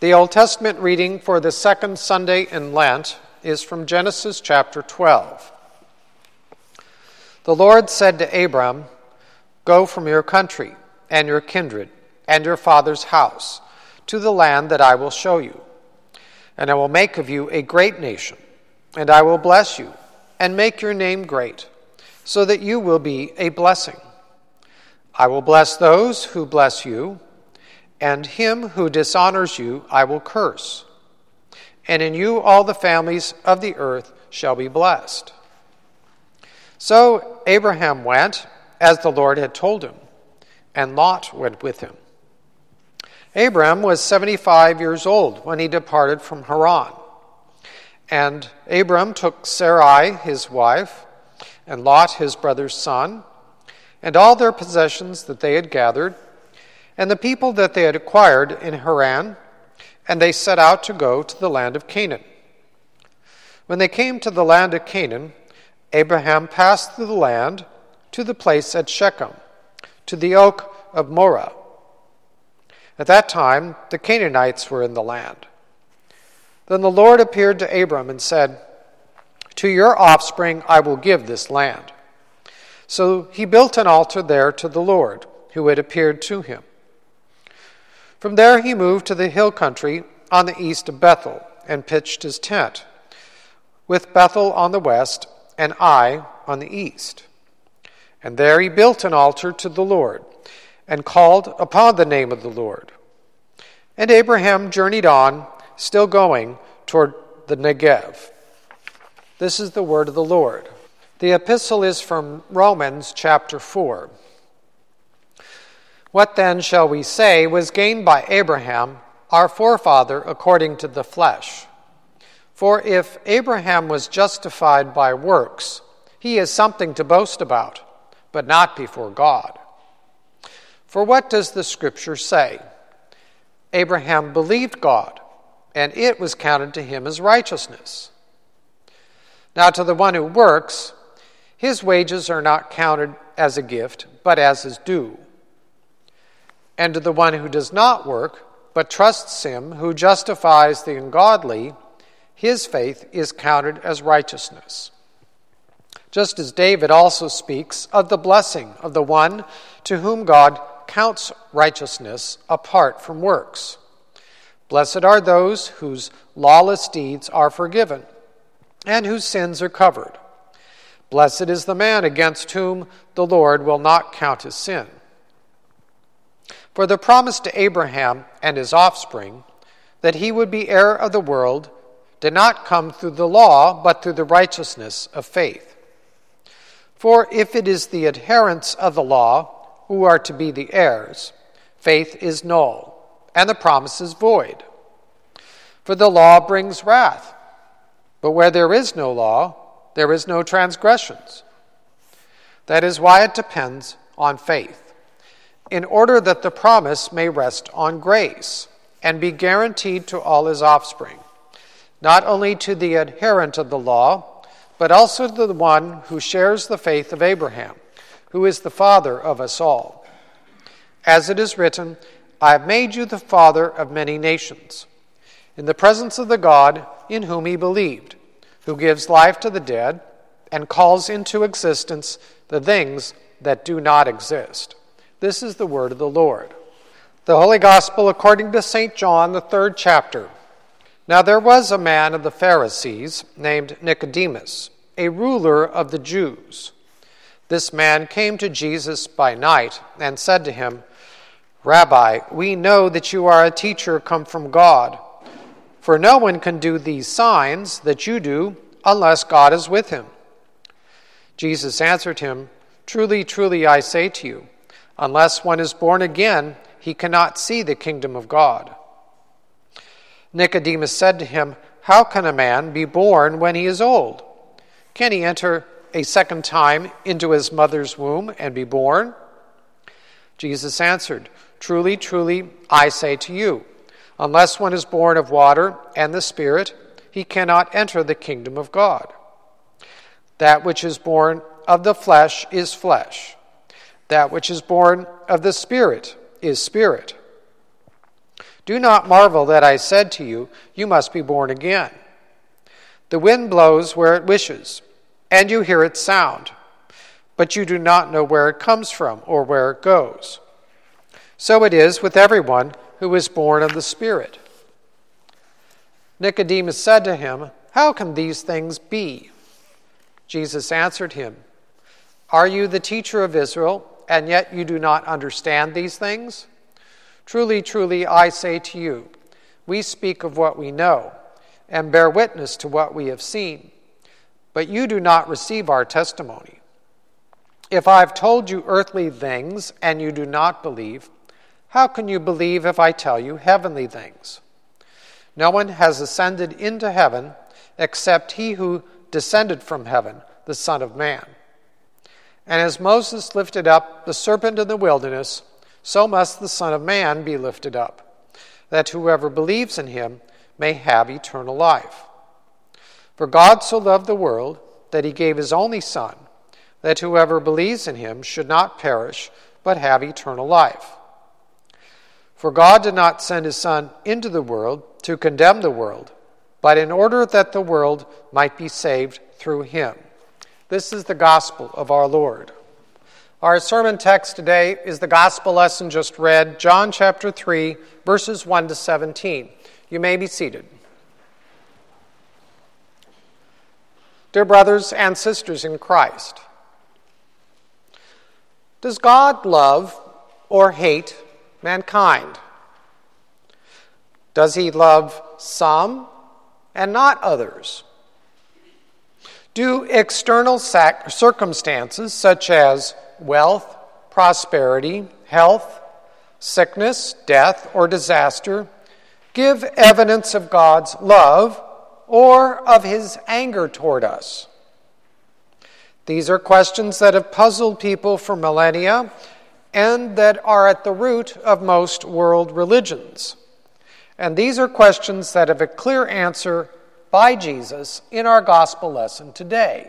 The Old Testament reading for the second Sunday in Lent is from Genesis chapter 12. The Lord said to Abram, "Go from your country and your kindred and your father's house to the land that I will show you. And I will make of you a great nation, and I will bless you and make your name great, so that you will be a blessing. I will bless those who bless you, and him who dishonors you I will curse. And in you all the families of the earth shall be blessed." So Abraham went, as the Lord had told him, and Lot went with him. Abram was 75 years old when he departed from Haran. And Abram took Sarai his wife, and Lot his brother's son, and all their possessions that they had gathered, and the people that they had acquired in Haran, and they set out to go to the land of Canaan. When they came to the land of Canaan, Abraham passed through the land to the place at Shechem, to the oak of Moreh. At that time, the Canaanites were in the land. Then the Lord appeared to Abram and said, "To your offspring I will give this land." So he built an altar there to the Lord, who had appeared to him. From there he moved to the hill country on the east of Bethel and pitched his tent, with Bethel on the west and Ai on the east. And there he built an altar to the Lord and called upon the name of the Lord. And Abraham journeyed on, still going toward the Negev. This is the word of the Lord. The epistle is from Romans chapter 4. What then shall we say was gained by Abraham, our forefather, according to the flesh? For if Abraham was justified by works, he has something to boast about, but not before God. For what does the Scripture say? Abraham believed God, and it was counted to him as righteousness. Now to the one who works, his wages are not counted as a gift, but as his due. And to the one who does not work, but trusts him who justifies the ungodly, his faith is counted as righteousness. Just as David also speaks of the blessing of the one to whom God counts righteousness apart from works. Blessed are those whose lawless deeds are forgiven, and whose sins are covered. Blessed is the man against whom the Lord will not count his sin. For the promise to Abraham and his offspring, that he would be heir of the world, did not come through the law, but through the righteousness of faith. For if it is the adherents of the law who are to be the heirs, faith is null, and the promise is void. For the law brings wrath, but where there is no law, there is no transgressions. That is why it depends on faith, in order that the promise may rest on grace and be guaranteed to all his offspring, not only to the adherent of the law, but also to the one who shares the faith of Abraham, who is the father of us all. As it is written, "I have made you the father of many nations," in the presence of the God in whom he believed, who gives life to the dead and calls into existence the things that do not exist. This is the word of the Lord. The Holy Gospel according to St. John, the 3rd chapter. Now there was a man of the Pharisees named Nicodemus, a ruler of the Jews. This man came to Jesus by night and said to him, "Rabbi, we know that you are a teacher come from God, for no one can do these signs that you do unless God is with him." Jesus answered him, "Truly, truly, I say to you, unless one is born again, he cannot see the kingdom of God." Nicodemus said to him, "How can a man be born when he is old? Can he enter a second time into his mother's womb and be born?" Jesus answered, "Truly, truly, I say to you, unless one is born of water and the Spirit, he cannot enter the kingdom of God. That which is born of the flesh is flesh. That which is born of the Spirit is spirit. Do not marvel that I said to you, you must be born again. The wind blows where it wishes, and you hear its sound, but you do not know where it comes from or where it goes. So it is with everyone who is born of the Spirit." Nicodemus said to him, "How can these things be?" Jesus answered him, "Are you the teacher of Israel, and yet you do not understand these things? Truly, truly, I say to you, we speak of what we know, and bear witness to what we have seen, but you do not receive our testimony. If I have told you earthly things, and you do not believe, how can you believe if I tell you heavenly things? No one has ascended into heaven except he who descended from heaven, the Son of Man. And as Moses lifted up the serpent in the wilderness, so must the Son of Man be lifted up, that whoever believes in him may have eternal life. For God so loved the world that he gave his only Son, that whoever believes in him should not perish, but have eternal life. For God did not send his Son into the world to condemn the world, but in order that the world might be saved through him." This is the gospel of our Lord. Our sermon text today is the gospel lesson just read, John chapter 3, verses 1 to 17. You may be seated. Dear brothers and sisters in Christ, does God love or hate mankind? Does he love some and not others? Do external circumstances such as wealth, prosperity, health, sickness, death, or disaster give evidence of God's love or of his anger toward us? These are questions that have puzzled people for millennia and that are at the root of most world religions. And these are questions that have a clear answer by Jesus in our gospel lesson today.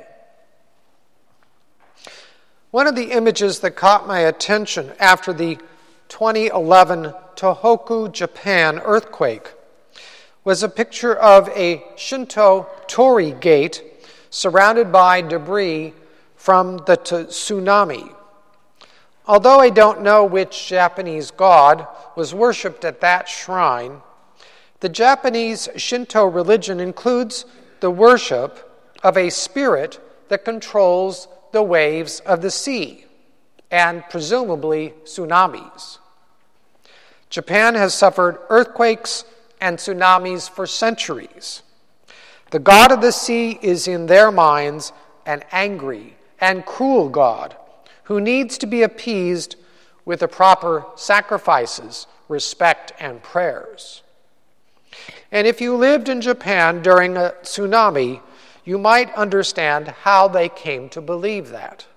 One of the images that caught my attention after the 2011 Tohoku, Japan earthquake was a picture of a Shinto torii gate surrounded by debris from the tsunami. Although I don't know which Japanese god was worshipped at that shrine, the Japanese Shinto religion includes the worship of a spirit that controls the waves of the sea and presumably tsunamis. Japan has suffered earthquakes and tsunamis for centuries. The god of the sea is in their minds an angry and cruel god who needs to be appeased with the proper sacrifices, respect, and prayers. And if you lived in Japan during a tsunami, you might understand how they came to believe that.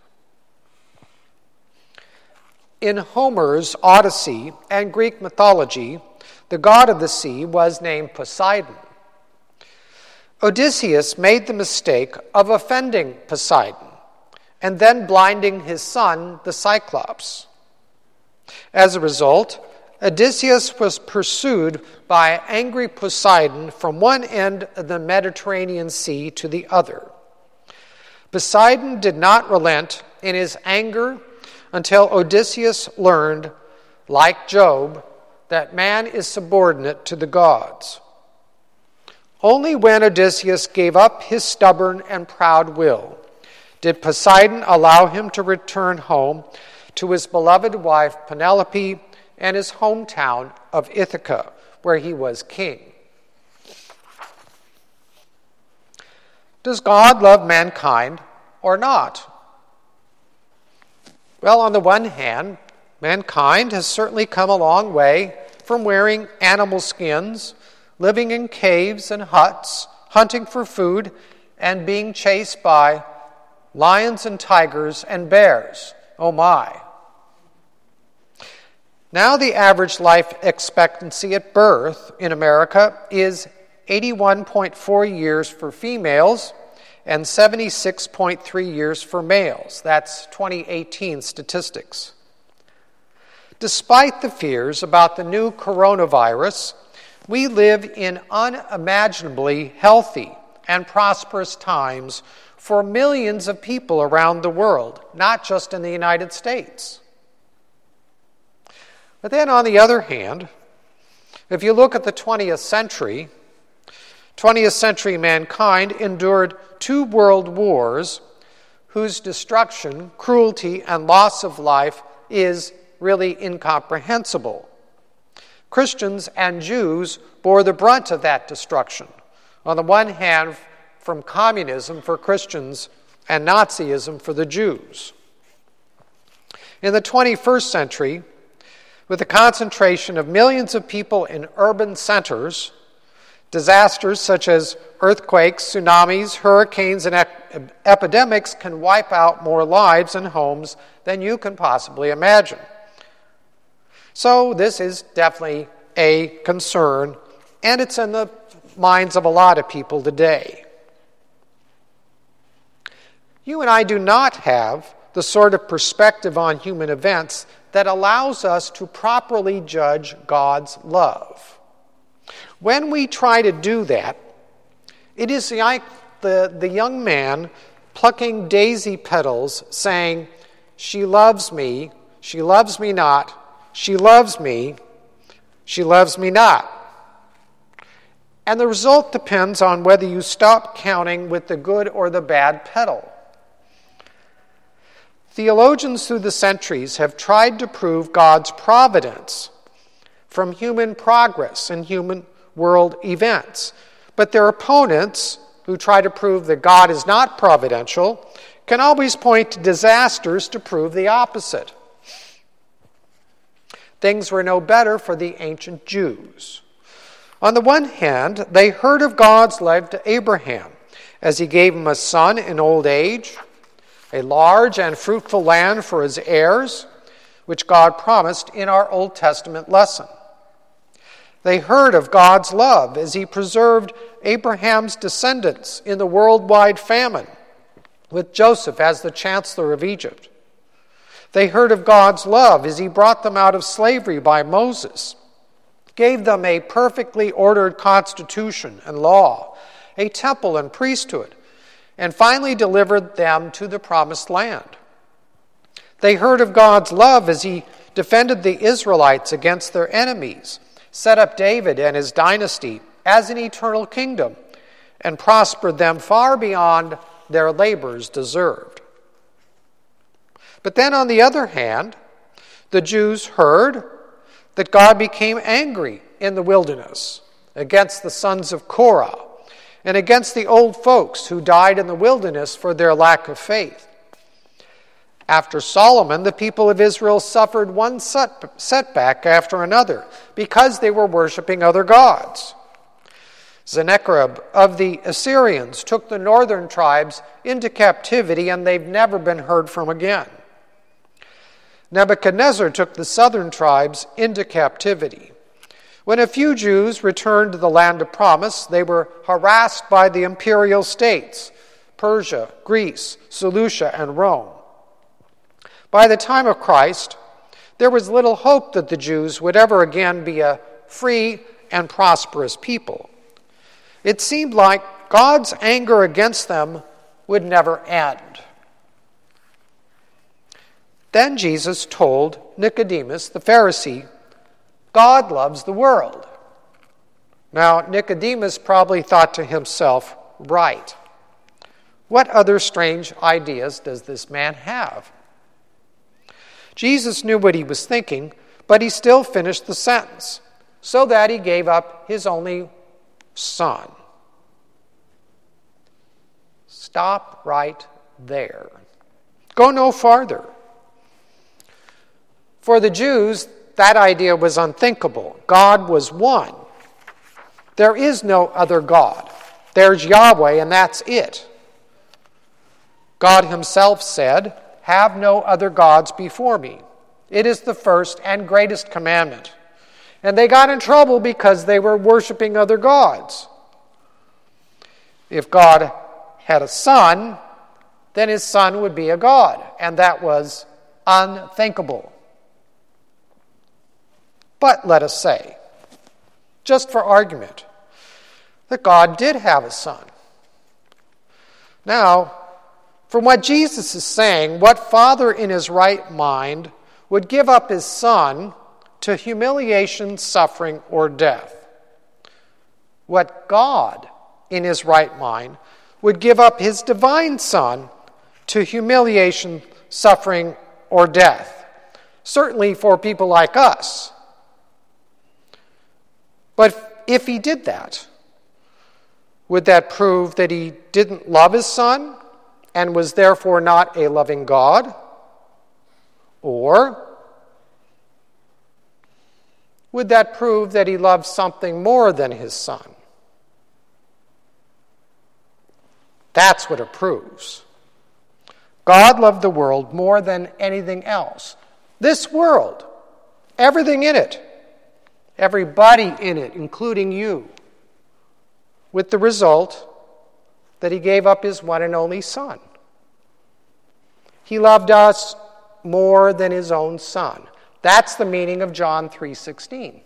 In Homer's Odyssey and Greek mythology, the god of the sea was named Poseidon. Odysseus made the mistake of offending Poseidon and then blinding his son, the Cyclops. As a result, Odysseus was pursued by angry Poseidon from one end of the Mediterranean Sea to the other. Poseidon did not relent in his anger until Odysseus learned, like Job, that man is subordinate to the gods. Only when Odysseus gave up his stubborn and proud will did Poseidon allow him to return home to his beloved wife Penelope and his hometown of Ithaca, where he was king. Does God love mankind or not? Well, on the one hand, mankind has certainly come a long way from wearing animal skins, living in caves and huts, hunting for food, and being chased by lions and tigers and bears. Oh my. Now the average life expectancy at birth in America is 81.4 years for females and 76.3 years for males. That's 2018 statistics. Despite the fears about the new coronavirus, we live in unimaginably healthy and prosperous times for millions of people around the world, not just in the United States. But then on the other hand, if you look at the 20th century mankind endured 2 world wars whose destruction, cruelty, and loss of life is really incomprehensible. Christians and Jews bore the brunt of that destruction. On the one hand, from communism for Christians and Nazism for the Jews. In the 21st century, with the concentration of millions of people in urban centers, disasters such as earthquakes, tsunamis, hurricanes, and epidemics can wipe out more lives and homes than you can possibly imagine. So this is definitely a concern, and it's in the minds of a lot of people today. You and I do not have the sort of perspective on human events that allows us to properly judge God's love. When we try to do that, it is like the young man plucking daisy petals saying, "She loves me not, she loves me not." And the result depends on whether you stop counting with the good or the bad petal. Theologians through the centuries have tried to prove God's providence from human progress and human world events. But their opponents, who try to prove that God is not providential, can always point to disasters to prove the opposite. Things were no better for the ancient Jews. On the one hand, they heard of God's love to Abraham as he gave him a son in old age, a large and fruitful land for his heirs, which God promised in our Old Testament lesson. They heard of God's love as he preserved Abraham's descendants in the worldwide famine, with Joseph as the chancellor of Egypt. They heard of God's love as he brought them out of slavery by Moses, gave them a perfectly ordered constitution and law, a temple and priesthood, and finally delivered them to the promised land. They heard of God's love as he defended the Israelites against their enemies, set up David and his dynasty as an eternal kingdom, and prospered them far beyond their labors deserved. But then on the other hand, the Jews heard that God became angry in the wilderness against the sons of Korah and against the old folks who died in the wilderness for their lack of faith. After Solomon, the people of Israel suffered one setback after another because they were worshiping other gods. Sennacherib of the Assyrians took the northern tribes into captivity, and they've never been heard from again. Nebuchadnezzar took the southern tribes into captivity. When a few Jews returned to the land of promise, they were harassed by the imperial states, Persia, Greece, Seleucia, and Rome. By the time of Christ, there was little hope that the Jews would ever again be a free and prosperous people. It seemed like God's anger against them would never end. Then Jesus told Nicodemus, the Pharisee, God loves the world. Now, Nicodemus probably thought to himself, right, what other strange ideas does this man have? Jesus knew what he was thinking, but he still finished the sentence, so that he gave up his only son. Stop right there. Go no farther. For the Jews, that idea was unthinkable. God was one. There is no other God. There's Yahweh, and that's it. God himself said, "Have no other gods before me." It is the first and greatest commandment. And they got in trouble because they were worshiping other gods. If God had a son, then his son would be a god, and that was unthinkable. But let us say, just for argument, that God did have a son. Now, from what Jesus is saying, what father in his right mind would give up his son to humiliation, suffering, or death? What God in his right mind would give up his divine son to humiliation, suffering, or death? Certainly for people like us. But if he did that, would that prove that he didn't love his son and was therefore not a loving God? Or would that prove that he loved something more than his son? That's what it proves. God loved the world more than anything else. This world, everything in it, everybody in it, including you, with the result that he gave up his one and only son. He loved us more than his own son. That's the meaning of John 3:16.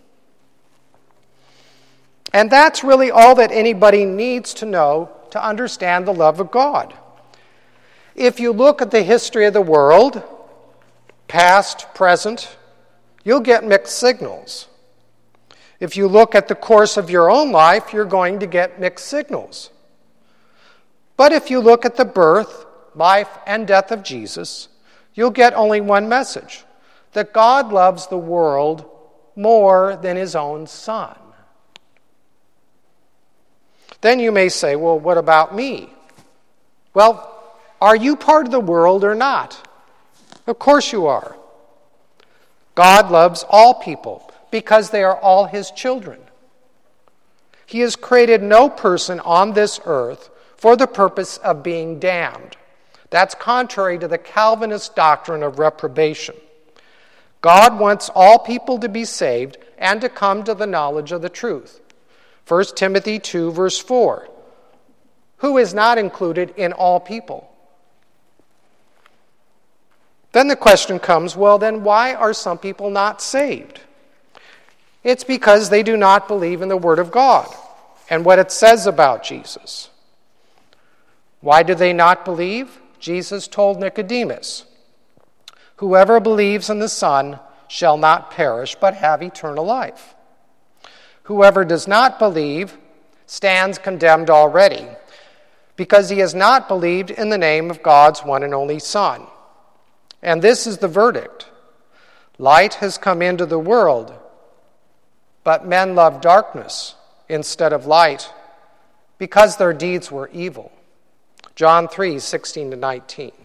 And that's really all that anybody needs to know to understand the love of God. If you look at the history of the world, past, present, you'll get mixed signals. If you look at the course of your own life, you're going to get mixed signals. But if you look at the birth, life, and death of Jesus, you'll get only one message: that God loves the world more than his own son. Then you may say, well, what about me? Well, are you part of the world or not? Of course you are. God loves all people because they are all his children. He has created no person on this earth for the purpose of being damned. That's contrary to the Calvinist doctrine of reprobation. God wants all people to be saved and to come to the knowledge of the truth. 1 Timothy 2, verse 4. Who is not included in all people? Then the question comes, well, then why are some people not saved? It's because they do not believe in the Word of God and what it says about Jesus. Why do they not believe? Jesus told Nicodemus, "Whoever believes in the Son shall not perish, but have eternal life. Whoever does not believe stands condemned already, because he has not believed in the name of God's one and only Son. And this is the verdict. Light has come into the world, but men love darkness instead of light, because their deeds were evil." John 3, 16-19.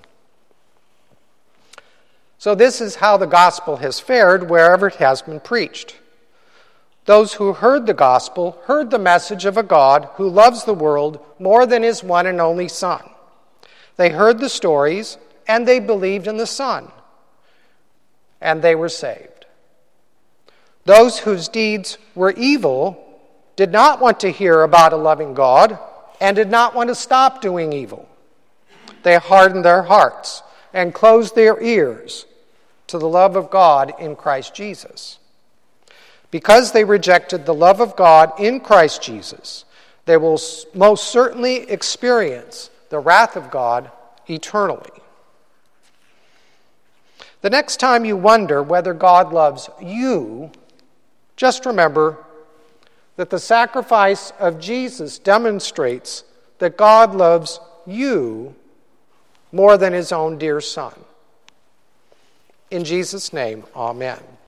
So this is how the gospel has fared wherever it has been preached. Those who heard the gospel heard the message of a God who loves the world more than his one and only Son. They heard the stories, and they believed in the Son, and they were saved. Those whose deeds were evil did not want to hear about a loving God and did not want to stop doing evil. They hardened their hearts and closed their ears to the love of God in Christ Jesus. Because they rejected the love of God in Christ Jesus, they will most certainly experience the wrath of God eternally. The next time you wonder whether God loves you, just remember that the sacrifice of Jesus demonstrates that God loves you more than his own dear Son. In Jesus' name, amen.